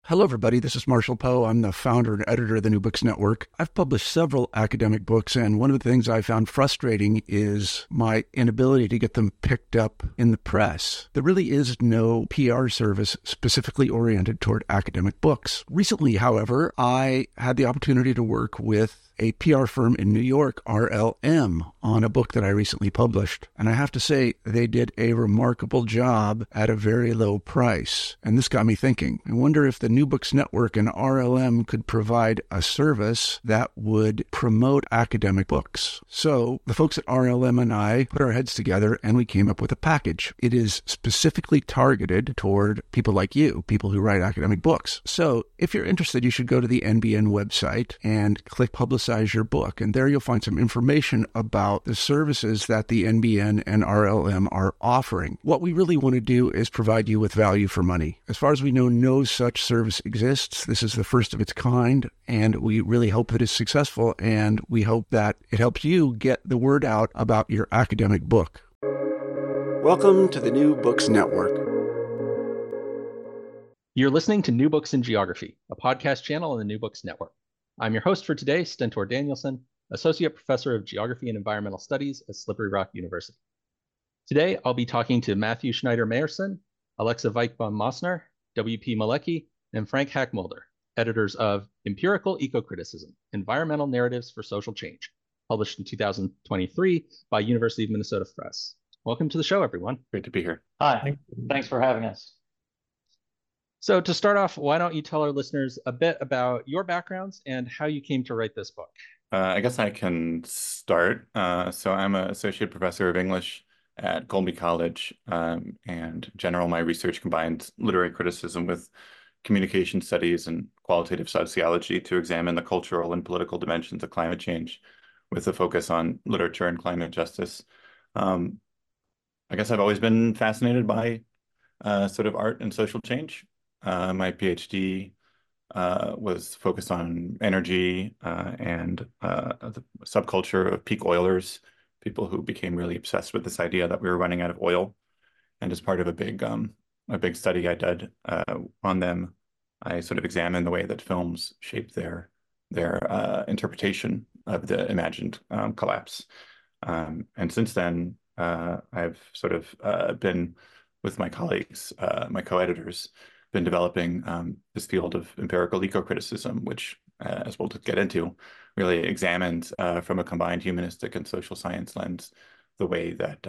Hello, everybody. This is Marshall Poe. I'm the founder and editor of the New Books Network. I've published several academic books, and one of the things I found frustrating is my inability to get them picked up in the press. There really is no PR service specifically oriented toward academic books. Recently, however, I had the opportunity to work with a PR firm in New York, RLM, on a book that I recently published. And I have to say, they did a remarkable job at a very low price. And this got me thinking. I wonder if the New Books Network and RLM could provide a service that would promote academic books. So the folks at RLM and I put our heads together and we came up with a package. It is specifically targeted toward people like you, people who write academic books. So if you're interested, you should go to the NBN website and click Publicize Your Book. And there you'll find some information about the services that the NBN and RLM are offering. What we really want to do is provide you with value for money. As far as we know, no such service exists. This is the first of its kind, and we really hope that it's successful, and we hope that it helps you get the word out about your academic book. Welcome to the New Books Network. You're listening to New Books in Geography, a podcast channel on the New Books Network. I'm your host for today, Stentor Danielson, Associate Professor of Geography and Environmental Studies at Slippery Rock University. Today, I'll be talking to Matthew Schneider-Meyerson, Alexa Weichbaum-Mosner, W.P. Malecki, and Frank Hackmulder, editors of Empirical Eco-Criticism, Environmental Narratives for Social Change, published in 2023 by University of Minnesota Press. Welcome to the show, everyone. Great to be here. Hi, thanks for having us. So to start off, why don't you tell our listeners a bit about your backgrounds and how you came to write this book? I guess I can start. So I'm an associate professor of English at Colby College, and in general, my research combines literary criticism with communication studies and qualitative sociology to examine the cultural and political dimensions of climate change with a focus on literature and climate justice. I guess I've always been fascinated by sort of art and social change. My PhD was focused on energy and the subculture of peak oilers, people who became really obsessed with this idea that we were running out of oil. And as part of a big study I did on them, I sort of examined the way that films shaped their interpretation of the imagined collapse. And since then, I've sort of been with my colleagues, my co-editors, been developing this field of empirical eco-criticism, which, as we'll get into, really examines from a combined humanistic and social science lens the way that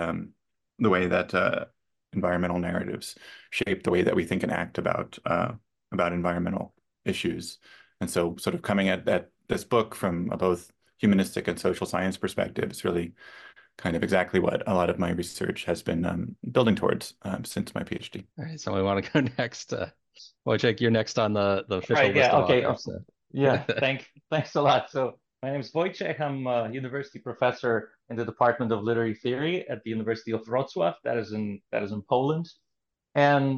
environmental narratives shape the way that we think and act about environmental issues. And so, sort of coming at this book from a both humanistic and social science perspective is really kind of exactly what a lot of my research has been building towards since my PhD. All right, so we want to go next. Wojciech, you're next on the official Right, list yeah, of okay. authors. So. Yeah, thanks a lot. So my name is Wojciech. I'm a university professor in the Department of Literary Theory at the University of Wrocław. That is in Poland. And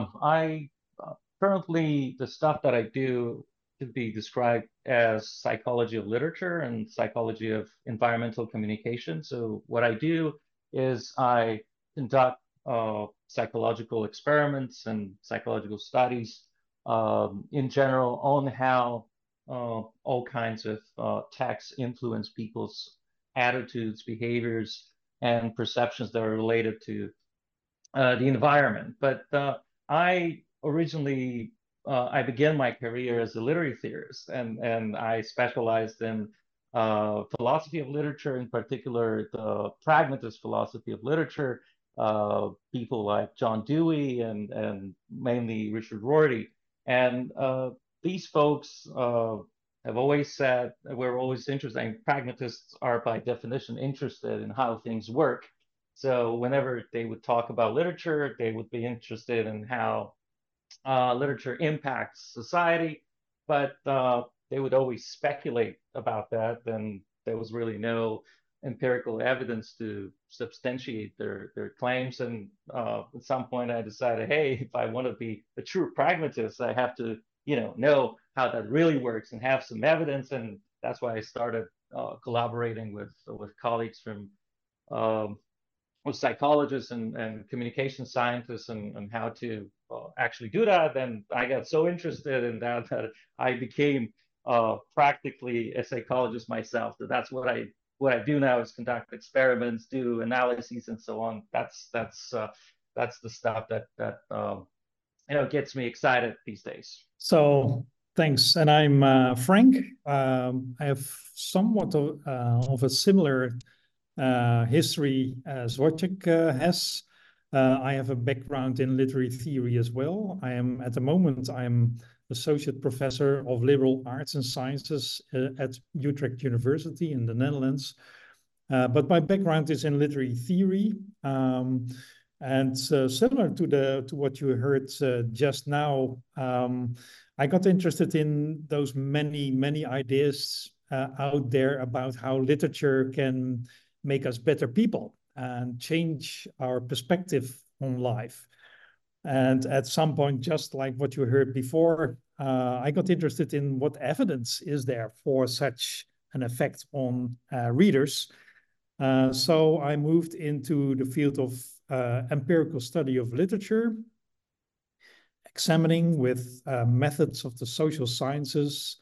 I currently, the stuff that I do could be described as psychology of literature and psychology of environmental communication. So what I do is I conduct psychological experiments and psychological studies in general on how all kinds of texts influence people's attitudes, behaviors, and perceptions that are related to the environment. But I originally I began my career as a literary theorist, and I specialized in philosophy of literature, in particular the pragmatist philosophy of literature. People like John Dewey and mainly Richard Rorty, and these folks have always said we're always interested. And pragmatists are by definition interested in how things work. So whenever they would talk about literature, they would be interested in how literature impacts society, but they would always speculate about that. And there was really no empirical evidence to substantiate their claims. And at some point, I decided, hey, if I want to be a true pragmatist, I have to, know how that really works and have some evidence. And that's why I started collaborating with colleagues from psychologists and communication scientists and how to actually do that. Then I got so interested in that that I became practically a psychologist myself. That's what I do now is conduct experiments, do analyses, and so on. That's the stuff that gets me excited these days. So thanks. And I'm Frank. I have somewhat of a similar history as Wojciech has. I have a background in literary theory as well. At the moment, I'm associate professor of liberal arts and sciences at Utrecht University in the Netherlands. But my background is in literary theory. And similar to what you heard just now, I got interested in those many ideas out there about how literature can make us better people and change our perspective on life. And at some point, just like what you heard before, I got interested in what evidence is there for such an effect on readers. So I moved into the field of empirical study of literature, examining with methods of the social sciences,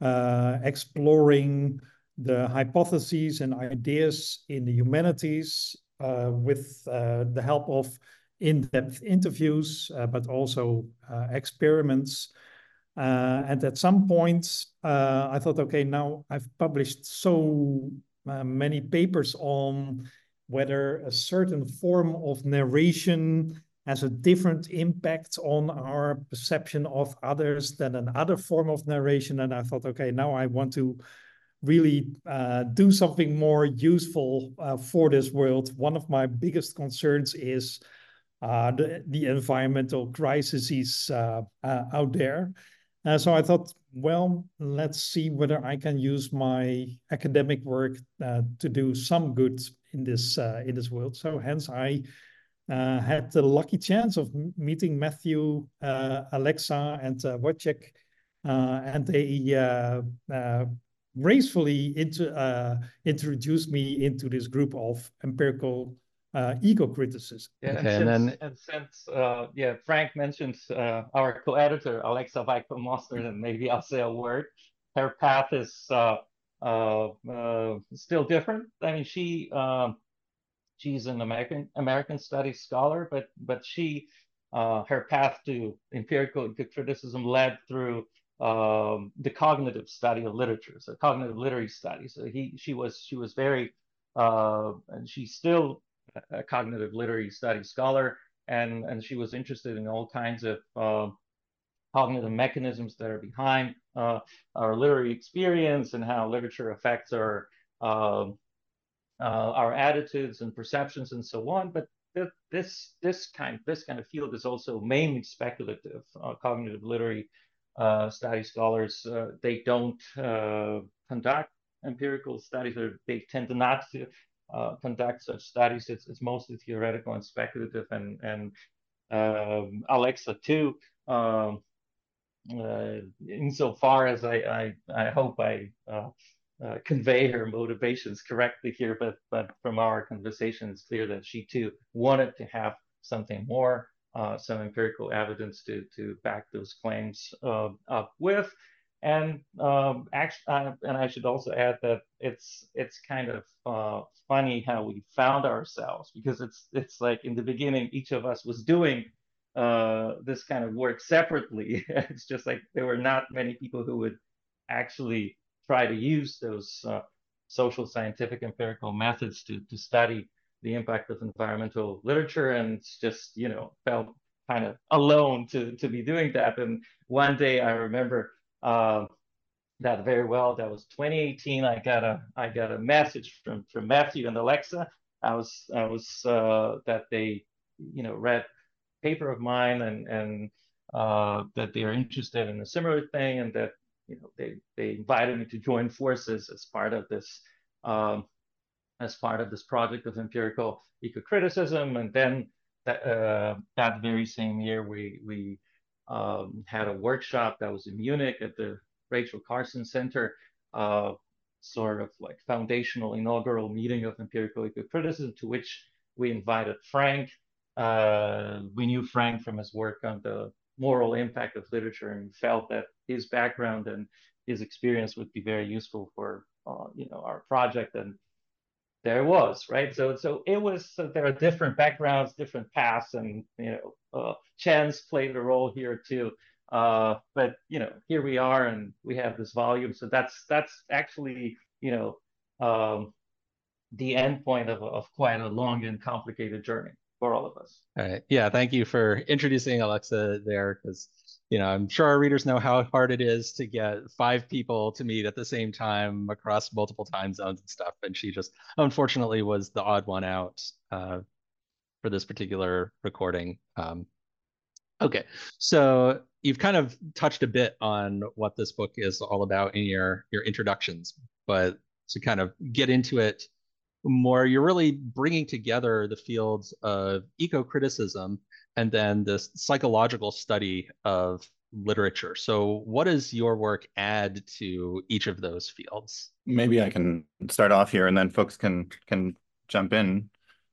exploring the hypotheses and ideas in the humanities with the help of in-depth interviews, but also experiments. And at some point, I thought, okay, now I've published so many papers on whether a certain form of narration has a different impact on our perception of others than another form of narration. And I thought, okay, now I want to really do something more useful for this world. One of my biggest concerns is the environmental crises out there. So I thought, well, let's see whether I can use my academic work to do some good in this world. So hence I had the lucky chance of meeting Matthew, Alexa, and Wojciech, and they gracefully introduced me into this group of empirical eco-criticism. Yeah, okay, and since Frank mentioned our co-editor Alexa Weichel-Mostert, and maybe I'll say a word. Her path is still different. I mean, she's an American studies scholar, but she her path to empirical criticism led through the cognitive study of literature, so cognitive literary studies. So she was very and she's still a cognitive literary studies scholar, and she was interested in all kinds of cognitive mechanisms that are behind our literary experience and how literature affects our attitudes and perceptions and so on. But this kind of field is also mainly speculative. Cognitive literary study scholars, they don't conduct empirical studies, or they tend not to conduct such studies. It's mostly theoretical and speculative, and Alexa too. Insofar as I hope I convey her motivations correctly here, but from our conversation, it's clear that she too wanted to have something more, some empirical evidence to back those claims up with. And actually, and I should also add that it's kind of funny how we found ourselves, because it's like in the beginning each of us was doing this kind of work separately. It's just like there were not many people who would actually try to use those social scientific empirical methods to study the impact of environmental literature, and it's just felt kind of alone to be doing that. And one day I remember that very well. That was 2018. I got a message from Matthew and Alexa. I was that they read paper of mine, and that they are interested in a similar thing, and that they invited me to join forces as part of this project of empirical eco-criticism. And then that very same year we had a workshop that was in Munich at the Rachel Carson Center, sort of like foundational inaugural meeting of empirical eco-criticism, to which we invited Frank. We knew Frank from his work on the moral impact of literature, and felt that his background and his experience would be very useful for our project. And there was, right? So it was, so there are different backgrounds, different paths, and chance played a role here too. But here we are, and we have this volume. So that's actually the end point of quite a long and complicated journey for all of us. All right. Yeah, thank you for introducing Alexa there, because I'm sure our readers know how hard it is to get 5 people to meet at the same time across multiple time zones and stuff. And she just unfortunately was the odd one out for this particular recording. Okay, so you've kind of touched a bit on what this book is all about in your introductions, but to kind of get into it more, you're really bringing together the fields of eco-criticism and then this psychological study of literature. So what does your work add to each of those fields? Maybe I can start off here and then folks can jump in.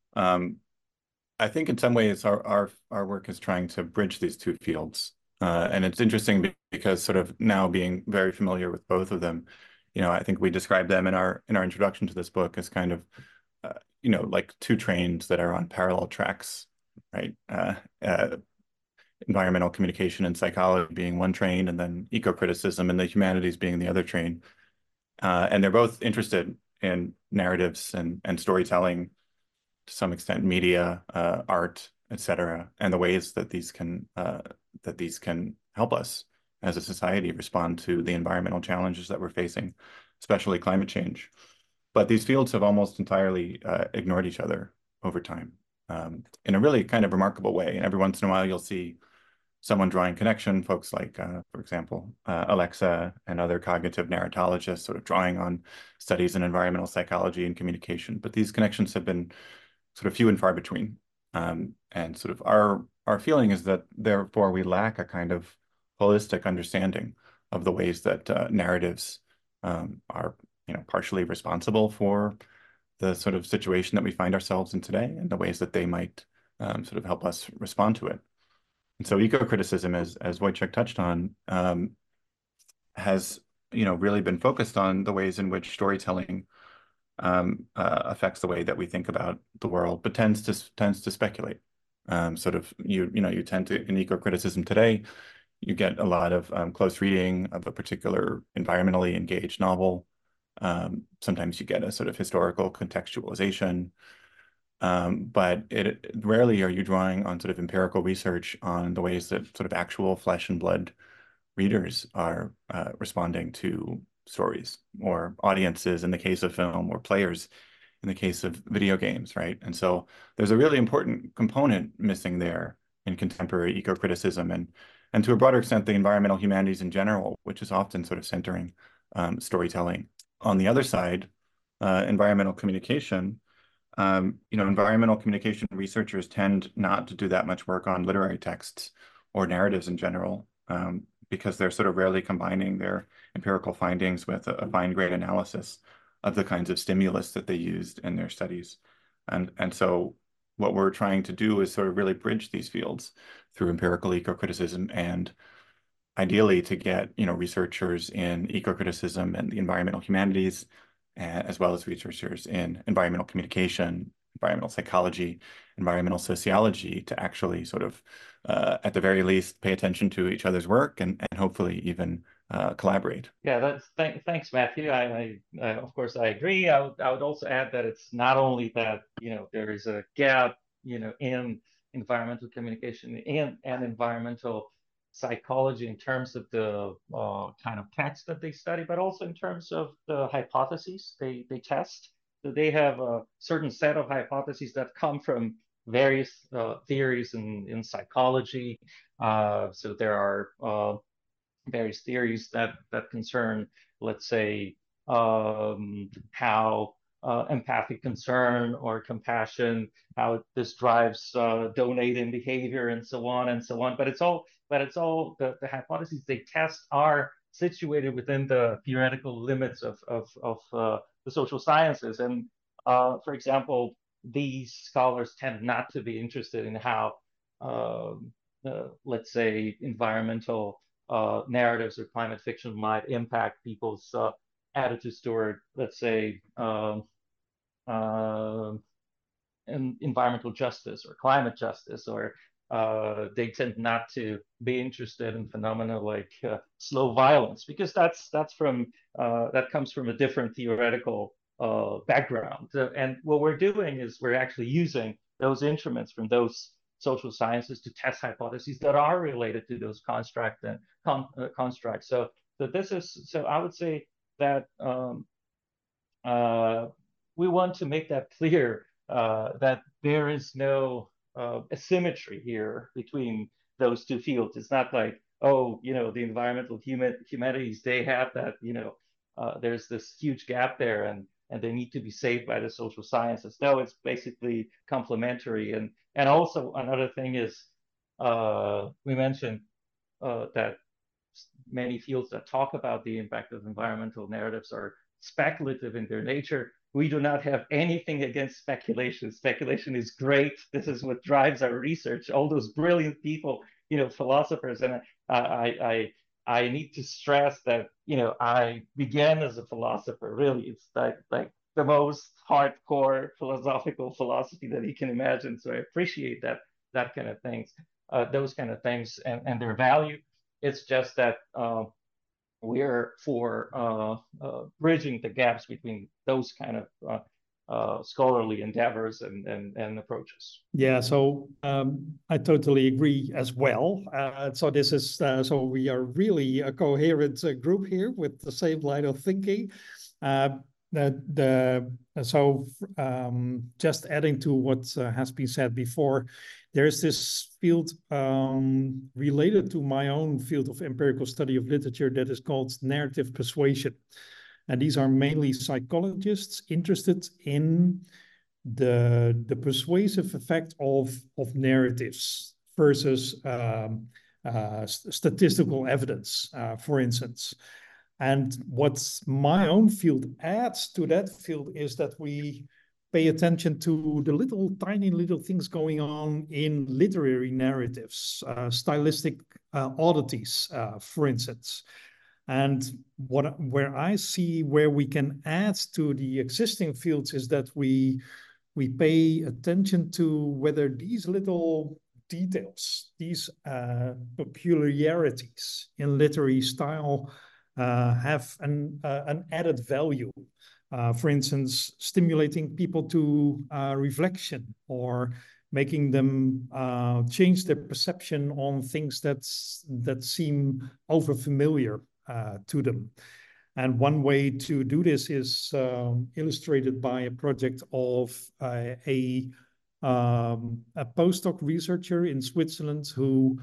I think in some ways our work is trying to bridge these two fields. And it's interesting because sort of now being very familiar with both of them, I think we described them in our introduction to this book as kind of, like 2 trains that are on parallel tracks, right? Environmental communication and psychology being one train, and then eco-criticism and the humanities being the other train. And they're both interested in narratives and storytelling, to some extent, media, art, etc., and the ways that these can help us as a society respond to the environmental challenges that we're facing, especially climate change. But these fields have almost entirely ignored each other over time in a really kind of remarkable way. And every once in a while, you'll see someone drawing connection, folks like, for example, Alexa and other cognitive narratologists sort of drawing on studies in environmental psychology and communication. But these connections have been sort of few and far between. And sort of our feeling is that therefore we lack a kind of holistic understanding of the ways that narratives are partially responsible for the sort of situation that we find ourselves in today, and the ways that they might sort of help us respond to it. And so eco-criticism, as Wojciech touched on, has really been focused on the ways in which storytelling affects the way that we think about the world, but tends to speculate. Sort of you tend to, in eco-criticism today, you get a lot of close reading of a particular environmentally engaged novel. Sometimes you get a sort of historical contextualization, but rarely are you drawing on sort of empirical research on the ways that sort of actual flesh and blood readers are responding to stories, or audiences in the case of film, or players in the case of video games, right? And so there's a really important component missing there in contemporary eco-criticism, and to a broader extent, the environmental humanities in general, which is often sort of centering storytelling. On the other side, environmental communication, environmental communication researchers tend not to do that much work on literary texts or narratives in general, because they're sort of rarely combining their empirical findings with a fine-grained analysis of the kinds of stimulus that they used in their studies. And so what we're trying to do is sort of really bridge these fields through empirical eco-criticism, and ideally to get researchers in eco-criticism and the environmental humanities, as well as researchers in environmental communication, environmental psychology, environmental sociology, to actually sort of, at the very least, pay attention to each other's work, and hopefully even collaborate. Yeah, thanks, Matthew. I of course I agree. I would also add that it's not only that there is a gap in environmental communication and environmental psychology in terms of the kind of text that they study, but also in terms of the hypotheses they test. So they have a certain set of hypotheses that come from various theories in psychology. So there are various theories that concern, let's say, how empathic concern or compassion, how this drives donating behavior, and so on and so on. But it's all the hypotheses they test are situated within the theoretical limits of the social sciences. And for example, these scholars tend not to be interested in how, let's say, environmental narratives or climate fiction might impact people's attitudes toward, let's say, environmental justice or climate justice, or they tend not to be interested in phenomena like slow violence, because that comes from a different theoretical background. And what we're doing is we're actually using those instruments from those social sciences to test hypotheses that are related to those constructs. So I would say that we want to make that clear, that there is no asymmetry here between those two fields. It's not like, oh, the environmental humanities, they have that, there's this huge gap there, and they need to be saved by the social sciences. No, it's basically complementary. And also another thing is, we mentioned that many fields that talk about the impact of environmental narratives are speculative in their nature. We do not have anything against speculation. Speculation is great. This is what drives our research. All those brilliant people, philosophers, and I need to stress that I began as a philosopher. Really, it's like the most hardcore philosophical philosophy that you can imagine. So I appreciate that kind of things, those kind of things, and their value. It's just that we're for bridging the gaps between those kind of scholarly endeavors and approaches. Yeah, so I totally agree as well. So this is so we are really a coherent group here with the same line of thinking. Just adding to what has been said before, there's this field related to my own field of empirical study of literature that is called narrative persuasion. And these are mainly psychologists interested in the persuasive effect of narratives versus statistical evidence, for instance. And what my own field adds to that field is that we pay attention to the tiny little things going on in literary narratives, stylistic oddities, for instance. And where I see where we can add to the existing fields is that we pay attention to whether these little details, these peculiarities in literary style have an added value. For instance, stimulating people to reflection, or making them change their perception on things that seem overfamiliar to them. And one way to do this is illustrated by a project of a postdoc researcher in Switzerland who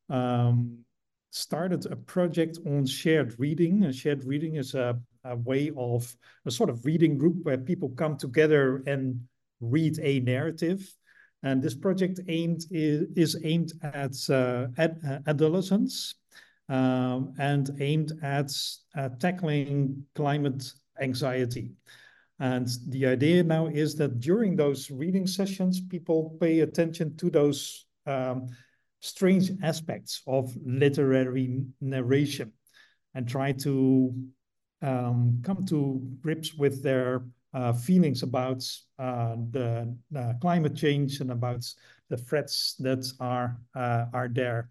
started a project on shared reading. And shared reading is a way of a sort of reading group where people come together and read a narrative. And this project is aimed at adolescents and aimed at tackling climate anxiety. And the idea now is that during those reading sessions, people pay attention to those strange aspects of literary narration and try to come to grips with their feelings about the climate change and about the threats that are there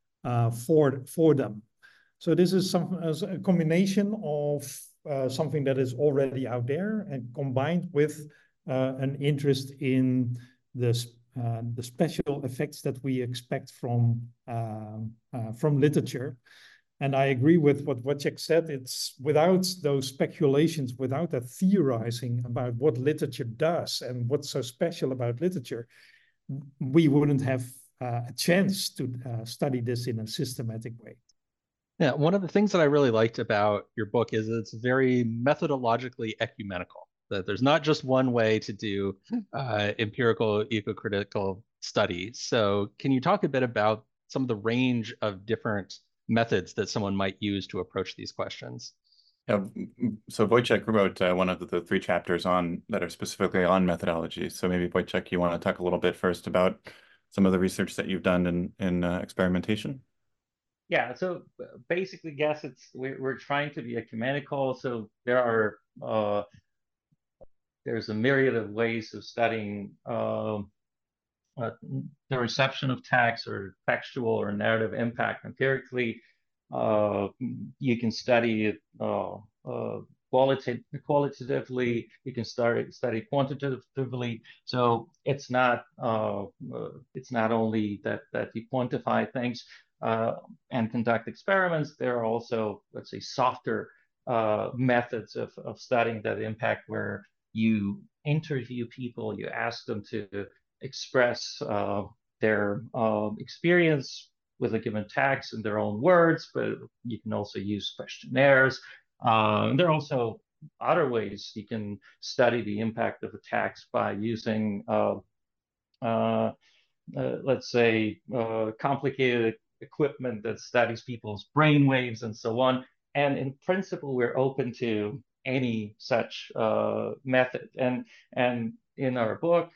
for them. So this is a combination of something that is already out there and combined with an interest in the special effects that we expect from literature. And I agree with what Wojciech said. It's without those speculations, without that theorizing about what literature does and what's so special about literature, we wouldn't have a chance to study this in a systematic way. Yeah, one of the things that I really liked about your book is it's very methodologically ecumenical, that there's not just one way to do empirical eco-critical study. So can you talk a bit about some of the range of different methods that someone might use to approach these questions? Yeah, so Wojciech wrote one of the three chapters on that are specifically on methodology. So maybe Wojciech, you want to talk a little bit first about some of the research that you've done in experimentation? Yeah, so basically, yes, we're trying to be ecumenical. So there's a myriad of ways of studying the reception of text or textual or narrative impact empirically. You can study it qualitatively. You can study quantitatively. So it's not only that you quantify things and conduct experiments. There are also, let's say, softer methods of studying that impact, where you interview people, you ask them to express their experience with a given text in their own words, but you can also use questionnaires. There are also other ways you can study the impact of a text by using, let's say, complicated equipment that studies people's brain waves and so on. And in principle, we're open to any such method. And in our book,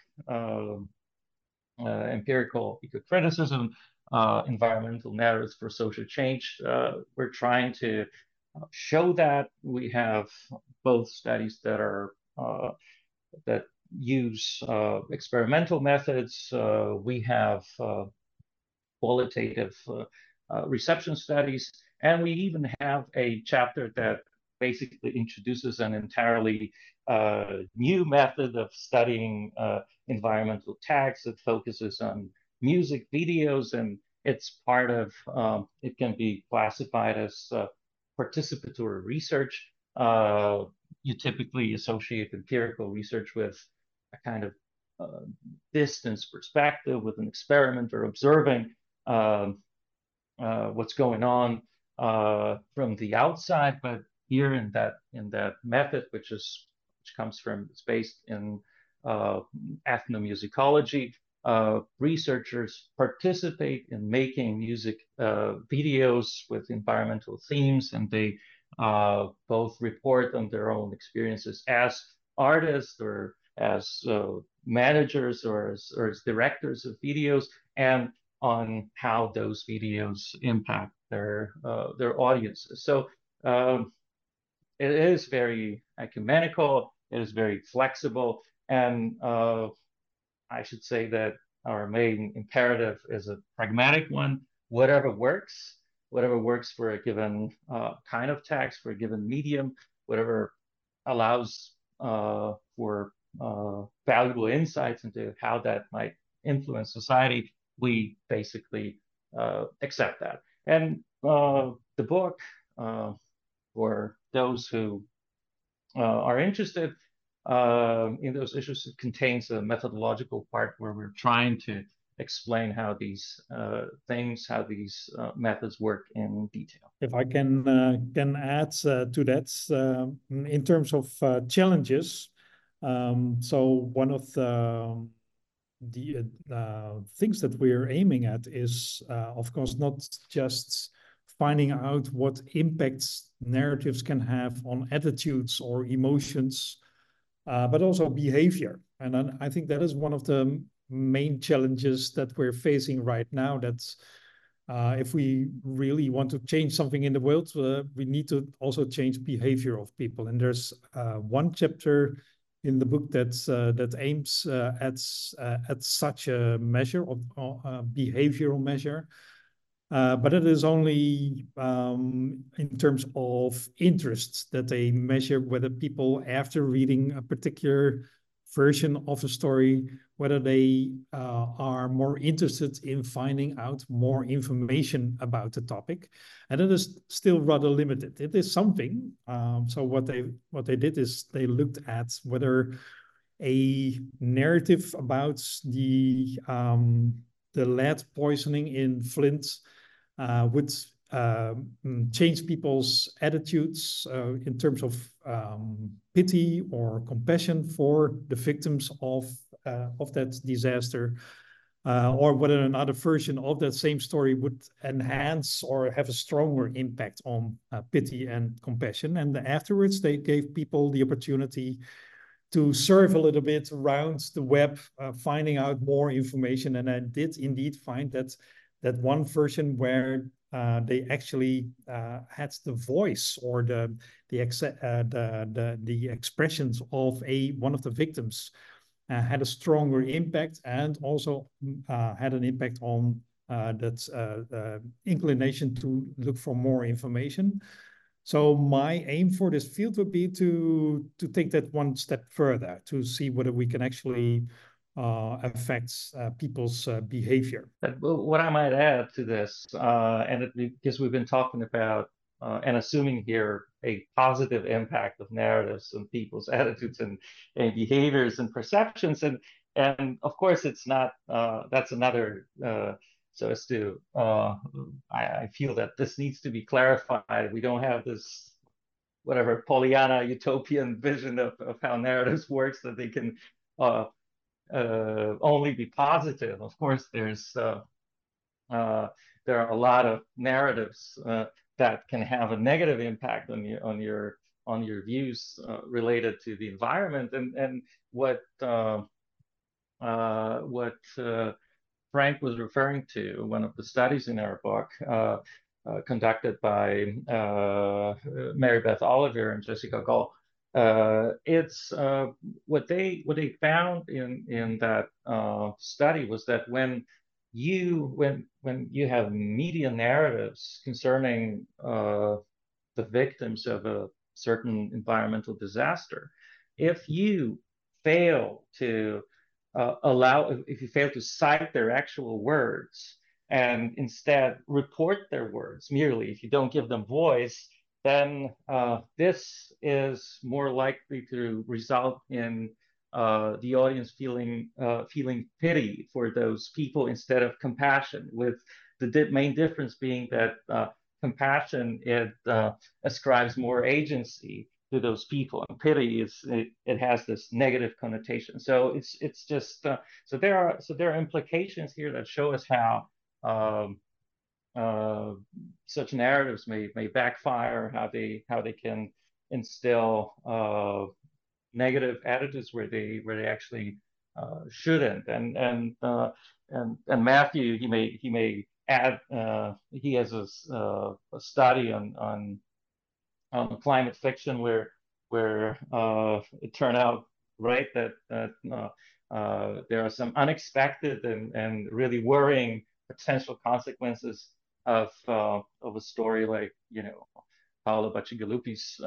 Empirical Eco-Criticism, Environmental Narratives for Social Change, we're trying to show that. We have both studies that are that use experimental methods. We have qualitative reception studies, and we even have a chapter that basically introduces an entirely new method of studying environmental tags that focuses on music videos, and it's part of, it can be classified as participatory research. You typically associate empirical research with a kind of distance perspective, with an experimenter observing what's going on from the outside. But here in that method, which comes from, it's based in ethnomusicology, researchers participate in making music videos with environmental themes, and they both report on their own experiences as artists, or as managers, or as directors of videos, and on how those videos impact their audiences. So it is very ecumenical. It is very flexible, and I should say that our main imperative is a pragmatic one. Whatever works for a given kind of text, for a given medium, whatever allows for valuable insights into how that might influence society, we basically accept that. And the book, for those who are interested in those issues, it contains a methodological part where we're trying to explain how these methods work in detail. If I can add to that, in terms of challenges, so one of the things that we're aiming at is, of course, not just finding out what impacts narratives can have on attitudes or emotions, but also behavior. And I think that is one of the main challenges that we're facing right now. That's if we really want to change something in the world, we need to also change behavior of people. And there's one chapter in the book that aims at such a measure, of behavioral measure. But it is only in terms of interests that they measure whether people, after reading a particular version of a story, whether they are more interested in finding out more information about the topic. And it is still rather limited. It is something. So what they did is they looked at whether a narrative about the lead poisoning in Flint would change people's attitudes in terms of pity or compassion for the victims of that disaster. or whether another version of that same story would enhance or have a stronger impact on pity and compassion. And afterwards, they gave people the opportunity to surf a little bit around the web, finding out more information. And I did indeed find that one version where they actually had the voice or the expressions of one of the victims had a stronger impact, and also had an impact on that inclination to look for more information. So my aim for this field would be to take that one step further, to see whether we can actually affect people's behavior. What I might add to this, because we've been talking about and assuming here a positive impact of narratives on people's attitudes and behaviors and perceptions, and of course it's not. That's another. So as to, I feel that this needs to be clarified. We don't have this whatever Pollyanna utopian vision of how narratives works, that they can only be positive. Of course, there are a lot of narratives that can have a negative impact on your views related to the environment, and what Frank was referring to, one of the studies in our book conducted by Mary Beth Oliver and Jessica Gull. It's what they found in that study was that when you have media narratives concerning the victims of a certain environmental disaster, if you fail to if you fail to cite their actual words and instead report their words merely, if you don't give them voice, then this is more likely to result in the audience feeling pity for those people instead of compassion, with the main difference being that compassion, it ascribes more agency to those people, and pity it has this negative connotation. So it's just so there are implications here that show us how such narratives may backfire, how they can instill negative attitudes where they actually shouldn't. And Matthew, he may add, he has a study on climate fiction where it turned out, right, that there are some unexpected and really worrying potential consequences of a story like, Paolo Bacigalupi's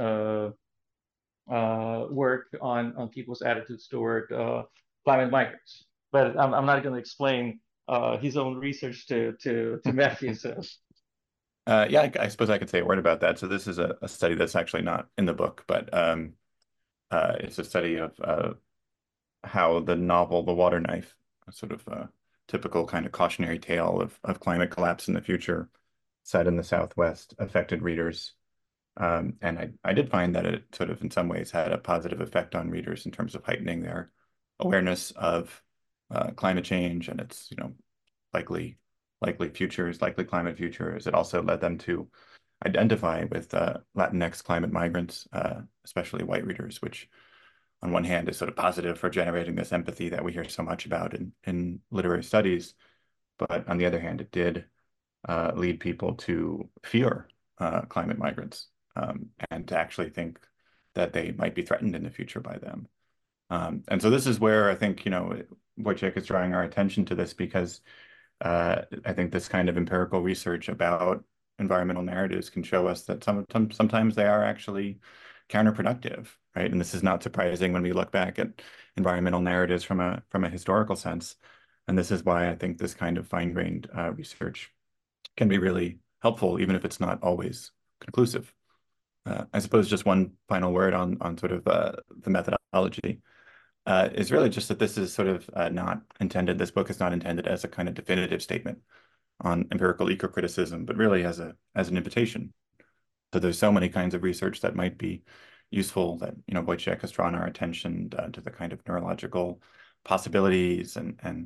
work on people's attitudes toward climate migrants. But I'm not going to explain his own research to Matthew. So. Yeah, I suppose I could say a word about that. So this is a study that's actually not in the book, but it's a study of how the novel The Water Knife, a sort of typical kind of cautionary tale of climate collapse in the future, set in the Southwest, affected readers. And I did find that it sort of in some ways had a positive effect on readers in terms of heightening their awareness of climate change and its, likely climate futures. It also led them to identify with Latinx climate migrants, especially white readers, which on one hand is sort of positive for generating this empathy that we hear so much about in literary studies. But on the other hand, it did lead people to fear climate migrants and to actually think that they might be threatened in the future by them. And so this is where I think, Wojciech is drawing our attention to this, because I think this kind of empirical research about environmental narratives can show us that sometimes they are actually counterproductive, right? And this is not surprising when we look back at environmental narratives from a historical sense. And this is why I think this kind of fine-grained research can be really helpful, even if it's not always conclusive. I suppose just one final word on sort of the methodology is really just that this is sort of not intended, this book is not intended as a kind of definitive statement on empirical eco-criticism, but really as an invitation. So there's so many kinds of research that might be useful that, Wojciech has drawn our attention to the kind of neurological possibilities and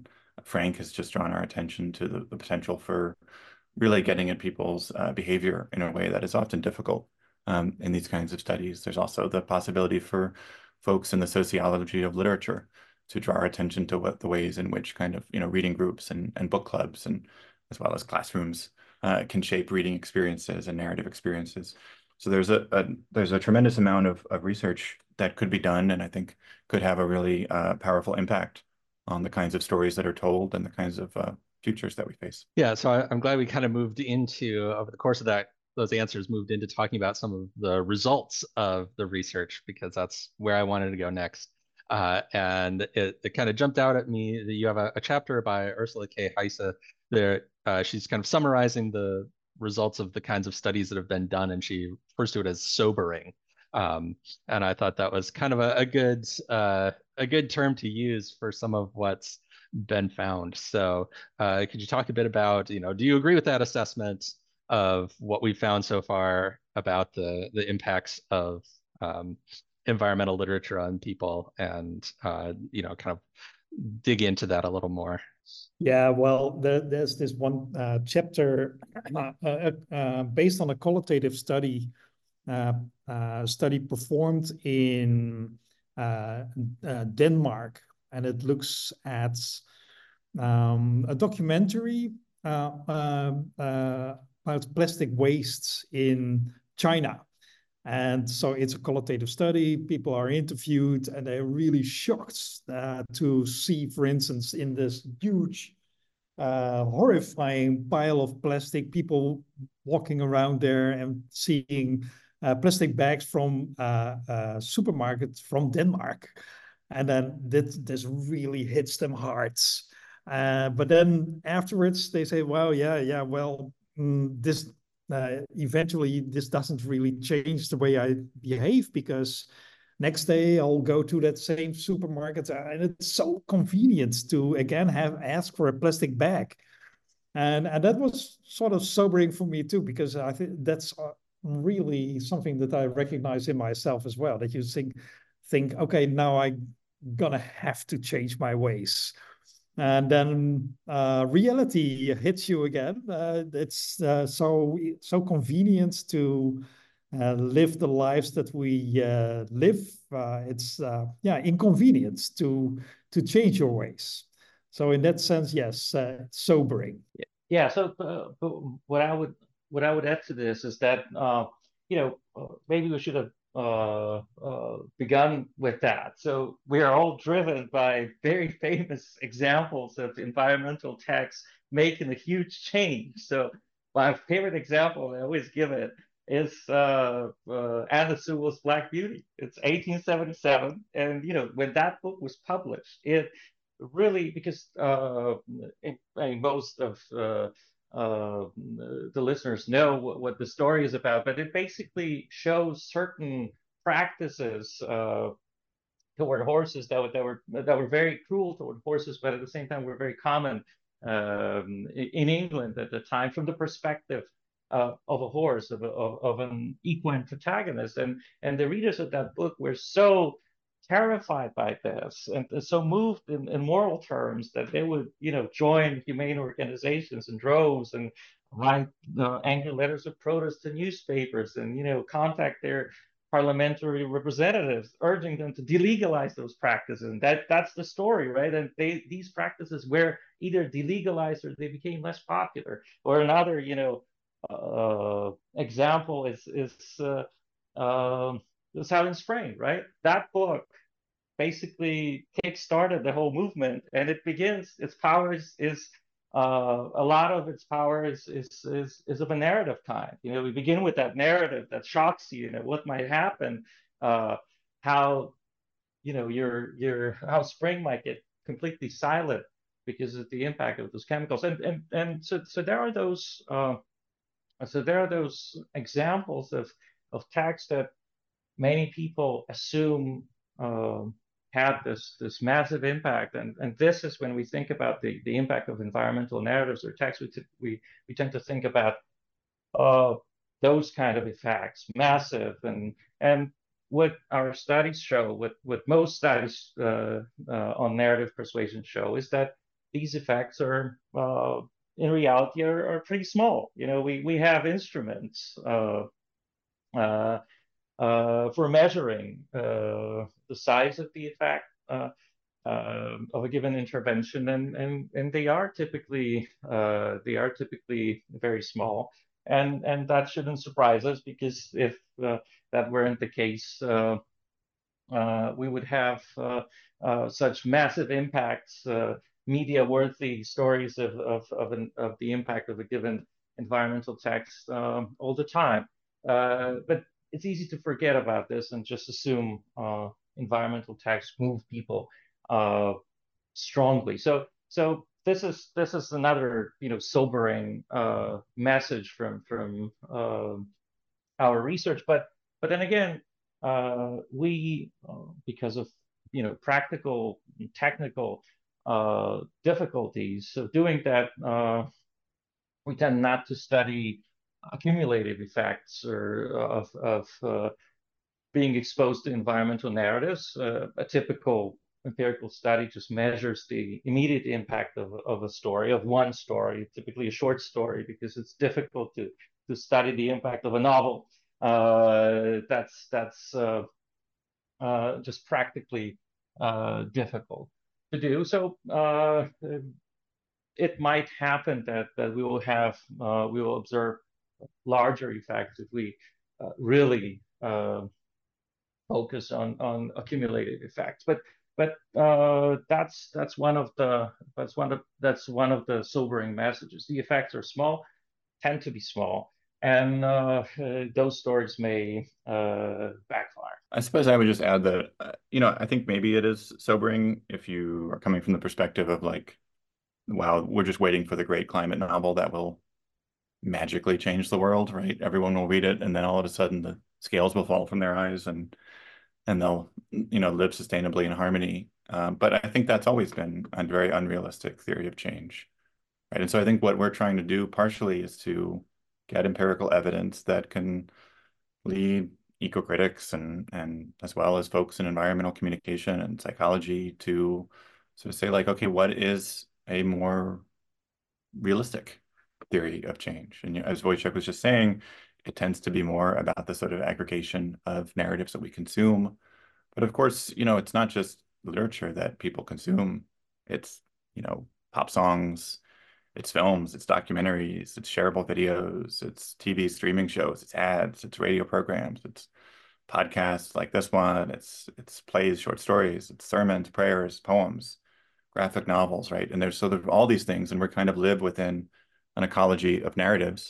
Frank has just drawn our attention to the potential for really getting at people's behavior in a way that is often difficult in these kinds of studies. There's also the possibility for folks in the sociology of literature to draw our attention to what the ways in which kind of, reading groups and book clubs, and as well as classrooms can shape reading experiences and narrative experiences. So there's a tremendous amount of research that could be done, and I think could have a really powerful impact on the kinds of stories that are told and the kinds of futures that we face. Yeah, so I'm glad we kind of moved into, over the course of those answers, moved into talking about some of the results of the research, because that's where I wanted to go next. And it kind of jumped out at me that you have a chapter by Ursula K. Heise there. She's kind of summarizing the results of the kinds of studies that have been done, and she refers to it as sobering. And I thought that was kind of a good term to use for some of what's been found. So could you talk a bit about, do you agree with that assessment of what we've found so far about the impacts of environmental literature on people, and kind of dig into that a little more? Yeah, well, there's this one chapter based on a qualitative study performed in Denmark, and it looks at a documentary about plastic wastes in China. And so it's a qualitative study. People are interviewed, and they're really shocked to see, for instance, in this huge, horrifying pile of plastic, people walking around there and seeing plastic bags from supermarkets from Denmark. And then this really hits them hard. But then afterwards, they say, well, this eventually this doesn't really change the way I behave, because next day I'll go to that same supermarket, and it's so convenient to again ask for a plastic bag. And that was sort of sobering for me too, because I think that's really something that I recognize in myself as well, that you think, okay, now I'm gonna have to change my ways. And then reality hits you again. It's so convenient to live the lives that we live. It's inconvenience to change your ways. So in that sense, yes, sobering. Yeah. So what I would add to this is that maybe we should have begun with that. So we are all driven by very famous examples of environmental texts making a huge change. So my favorite example, I always give it, is Anna Sewell's Black Beauty. It's 1877, and when that book was published, it really, because most of the listeners know what the story is about, but it basically shows certain practices toward horses that were very cruel toward horses, but at the same time were very common in England at the time, from the perspective of a horse, of an equine protagonist, and the readers of that book were so terrified by this and so moved in moral terms that they would join humane organizations in droves and write angry letters of protest to newspapers, and contact their parliamentary representatives, urging them to delegalize those practices. And that's the story, right? And these practices were either delegalized or they became less popular. Or another example is the Silent Spring, right? That book basically kick-started the whole movement, and it begins. Its power is a lot of its power is of a narrative kind. We begin with that narrative that shocks you. What might happen, how how spring might get completely silent because of the impact of those chemicals, and so there are those. So there are those examples of texts that many people assume had this massive impact, and this is when we think about the impact of environmental narratives or texts, we tend to think about those kind of effects, massive, and what our studies show, what most studies on narrative persuasion show, is that these effects are in reality are pretty small. We have instruments for measuring the size of the effect of a given intervention, and they are typically very small, and that shouldn't surprise us, because if that weren't the case, we would have such massive impacts, media-worthy stories of the impact of a given environmental text all the time. But it's easy to forget about this and just assume environmental texts move people strongly. So this is another sobering message from our research. But then again, we because of practical and technical difficulties of doing that, we tend not to study accumulative effects or of being exposed to environmental narratives. A typical empirical study just measures the immediate impact of a story, of one story, typically a short story, because it's difficult to study the impact of a novel. That's just practically difficult to do. So it might happen that we will observe larger effects if we really focus on accumulated effects. But that's one of the sobering messages. The effects are small, tend to be small, and those stories may backfire. I suppose I would just add that, I think maybe it is sobering if you are coming from the perspective of like, wow, we're just waiting for the great climate novel that will magically change the world, right? Everyone will read it, and then all of a sudden the scales will fall from their eyes, and they'll, live sustainably in harmony. But I think that's always been a very unrealistic theory of change, right? And so I think what we're trying to do partially is to get empirical evidence that can lead eco-critics and as well as folks in environmental communication and psychology to sort of say like, okay, what is a more realistic theory of change? And as Wojciech was just saying, it tends to be more about the sort of aggregation of narratives that we consume. But of course, it's not just literature that people consume. It's, pop songs, it's films, it's documentaries, it's shareable videos, it's TV streaming shows, it's ads, it's radio programs, it's podcasts like this one, it's plays, short stories, it's sermons, prayers, poems, graphic novels, right? And there's all these things, and we're kind of live within an ecology of narratives.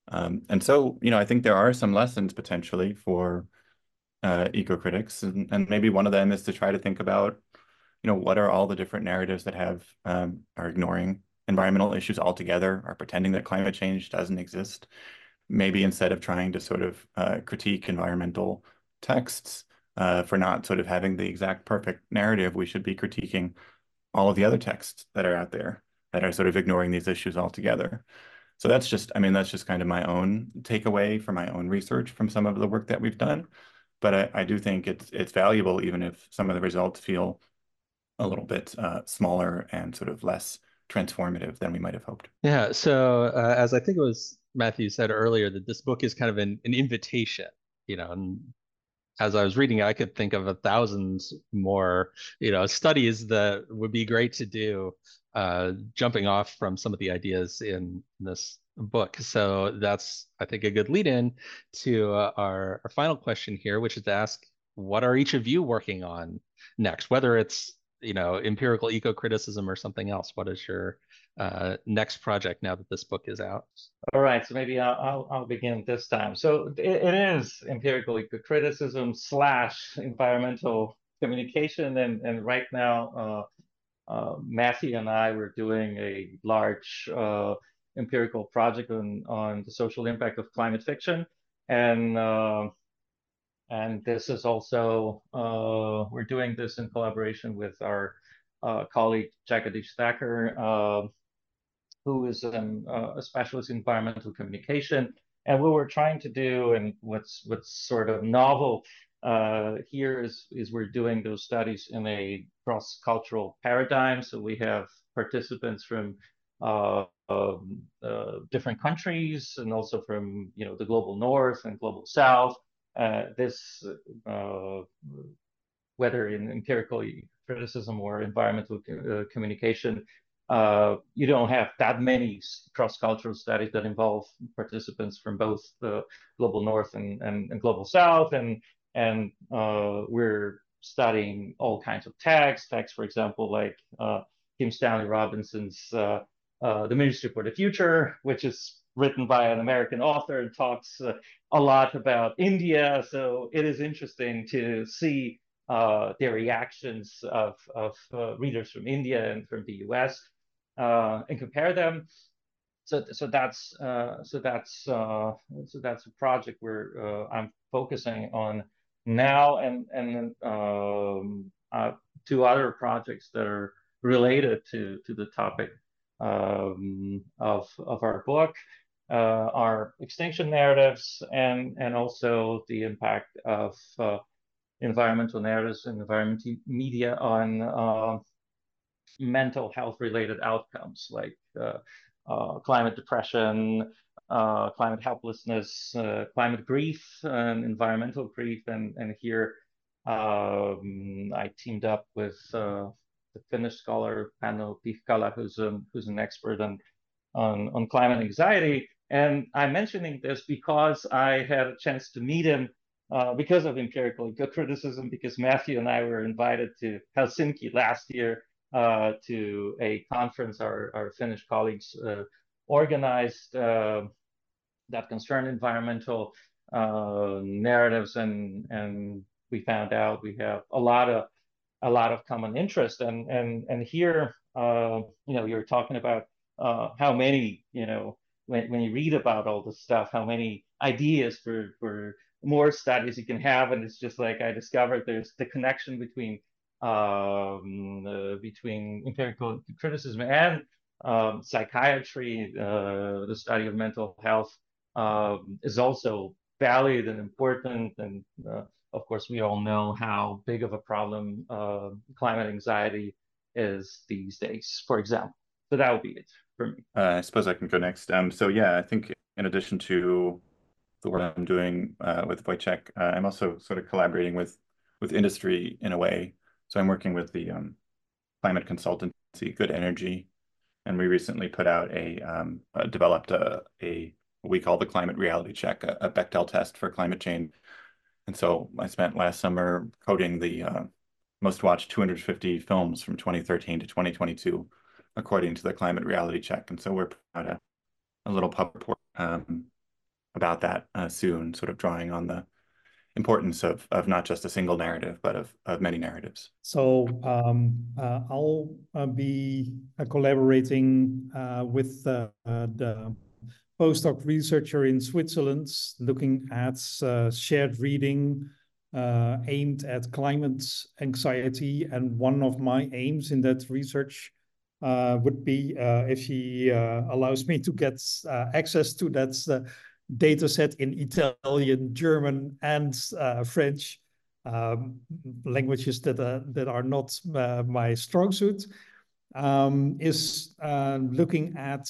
And so, I think there are some lessons potentially for eco-critics, and maybe one of them is to try to think about, what are all the different narratives that are ignoring environmental issues altogether, are pretending that climate change doesn't exist. Maybe instead of trying to sort of critique environmental texts for not sort of having the exact perfect narrative, we should be critiquing all of the other texts that are out there that are sort of ignoring these issues altogether. So that's just kind of my own takeaway from my own research from some of the work that we've done. But I do think it's valuable, even if some of the results feel a little bit smaller and sort of less transformative than we might have hoped. Yeah. So as I think it was Matthew said earlier, that this book is kind of an invitation, and as I was reading it, I could think of 1,000 more, studies that would be great to do, jumping off from some of the ideas in this book. So that's, I think, a good lead in to our final question here, which is to ask, what are each of you working on next? Whether it's, empirical eco-criticism or something else, what is your next project now that this book is out? All right, so maybe I'll begin this time. So it is empirical eco-criticism / environmental communication, and right now Matthew and I were doing a large empirical project on the social impact of climate fiction, and this is also we're doing this in collaboration with our colleague Jagadish Thakur, who is a specialist in environmental communication. And what we're trying to do, and what's sort of novel Here is we're doing those studies in a cross-cultural paradigm. So we have participants from different countries and also from the global north and global south. This whether in empirical criticism or environmental communication, you don't have that many cross-cultural studies that involve participants from both the global north and global south, and we're studying all kinds of texts, for example, like Kim Stanley Robinson's The Ministry for the Future, which is written by an American author and talks a lot about India. So it is interesting to see their reactions of readers from India and from the US and compare them. So that's a project where I'm focusing on now, and two other projects that are related to the topic of our book are extinction narratives and also the impact of environmental narratives and environmental media on mental health related outcomes like climate depression, climate helplessness, climate grief, and environmental grief. And here I teamed up with the Finnish scholar Hannu Pihkala, who's an expert on climate anxiety. And I'm mentioning this because I had a chance to meet him because of empirical criticism, because Matthew and I were invited to Helsinki last year to a conference our Finnish colleagues organized that concerned environmental narratives, and we found out we have a lot of common interest, and here you're talking about how many when you read about all this stuff, how many ideas for more studies you can have, and it's just like I discovered there's the connection between empirical criticism and psychiatry. The study of mental health is also valued and important, and of course we all know how big of a problem climate anxiety is these days, for example. So that would be it for me. I suppose I can go next. So yeah, I think in addition to the work I'm doing with Wojciech, I'm also sort of collaborating with industry in a way. So I'm working with the climate consultancy Good Energy, and we recently put out developed a what we call the climate reality check, a Bechdel test for climate change. And so I spent last summer coding the most watched 250 films from 2013 to 2022, according to the climate reality check. And so we're putting out a little pub report about that soon, sort of drawing on the importance of not just a single narrative, but of many narratives. So I'll be collaborating with the postdoc researcher in Switzerland, looking at shared reading aimed at climate anxiety. And one of my aims in that research would be, if she allows me to get access to that data set in Italian, German, and French, languages that are not my strong suit, is looking at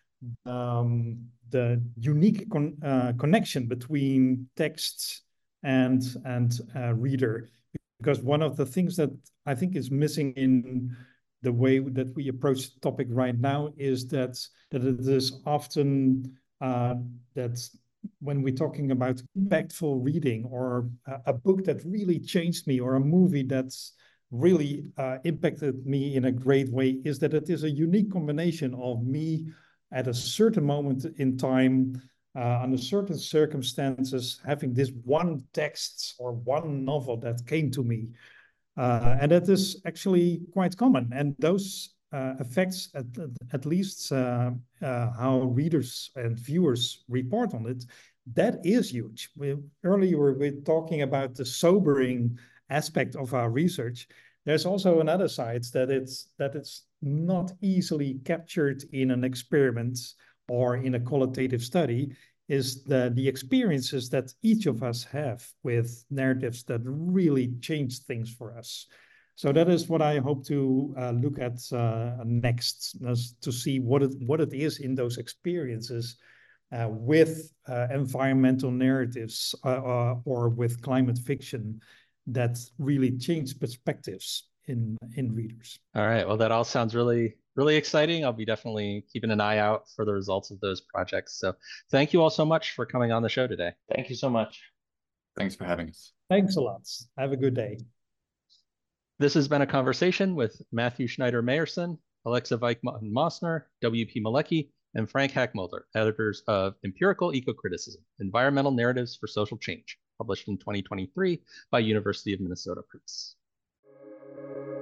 the unique connection between text and reader. Because one of the things that I think is missing in the way that we approach the topic right now is that it is often that when we're talking about impactful reading or a book that really changed me or a movie that's really impacted me in a great way, is that it is a unique combination of me at a certain moment in time, under certain circumstances, having this one text or one novel that came to me. And that is actually quite common. And those affects at least how readers and viewers report on it. That is huge. Earlier we were talking about the sobering aspect of our research. There's also another side that it's not easily captured in an experiment or in a qualitative study. is the experiences that each of us have with narratives that really change things for us. So that is what I hope to look at next, to see what it is in those experiences with environmental narratives or with climate fiction that really change perspectives in readers. All right. Well, that all sounds really, really exciting. I'll be definitely keeping an eye out for the results of those projects. So thank you all so much for coming on the show today. Thank you so much. Thanks for having us. Thanks a lot. Have a good day. This has been a conversation with Matthew Schneider-Meyerson, Alexa Weichmann-Mosner, W.P. Malecki, and Frank Hackmulder, editors of Empirical Ecocriticism, Environmental Narratives for Social Change, published in 2023 by University of Minnesota Press.